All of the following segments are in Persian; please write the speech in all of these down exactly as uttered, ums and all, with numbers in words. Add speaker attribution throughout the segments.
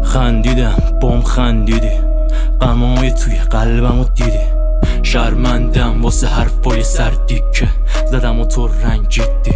Speaker 1: خندیدم بام خندیدی، غمای توی قلبمو دیدی. شرمندم واسه حرفای سردی که زدم و تو رنجیدی.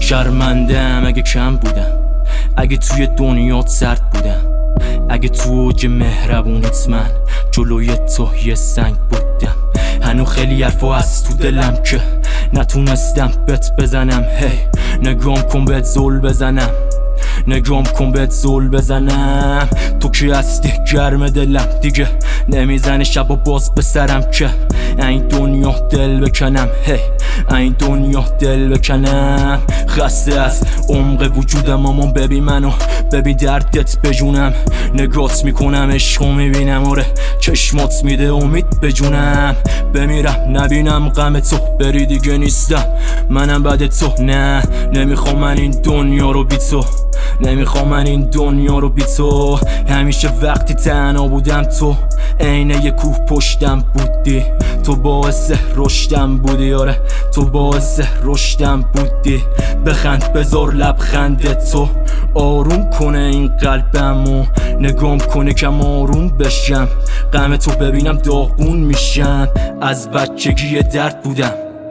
Speaker 1: شرمندم اگه کم بودم، اگه توی دنیات سرد بودم، اگه تو اوج مهربونیت من جلوی تو یه سنگ بودم. هنو خیلی حرفا از تو دلم که نتونستم بهت بزنم. هی نگام کن بهت زل بزنم، نگام کن بهت زل بزنم. تو کی هستی گرم دلم دیگه نمیزنه شب و باز به سرم که این دنیا دل بکنم. هی این دنیا دل بکنم. خسته از عمق وجودم اما ببین منو، ببین دردت بجونم. نگات میکنم عشقو میبینم، آره چشمات میده امید بجونم. بمیرم نبینم غم تو بری دیگه نیستم منم بعد تو. نه نمیخوام من این دنیا رو بی تو، نمیخوام من این دنیا رو بی تو. همیشه وقتی تنها بودم تو عینه یه کوه پشتم بودی. تو باعث رشدم بودی، آره تو باعث رشدم بودی. بخند بذار لبخند تو آروم کنه این قلبمو، نگام کنه کم آروم بشم. غم تو ببینم داغون میشم. از بچگی درد بودم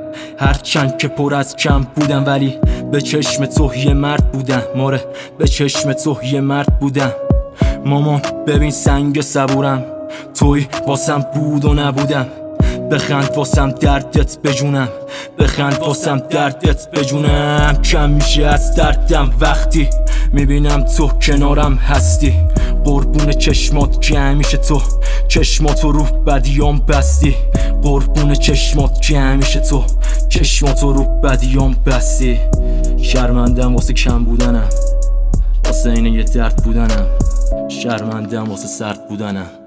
Speaker 1: هرچند که پر از کم بودم، ولی به چشم تو یه مرد بودم. ماره به چشم تو یه مرد بودم. مامان ببین سنگ صبورم، توی واسم بود و نبودم. بخند واسم دردت بجونم، بخند واسم دردت بجونم. کم میشه از دردم وقتی میبینم تو کنارم هستی. قربون چشمات که همیشه تو چشماتو رو بدیام بستی. قربون چشمات که همیشه تو چشماتو رو بدیام بستی. شرمندم واسه کم بودنم، واسه اینه یه درد بودنم. شرمندم واسه سرد بودنم.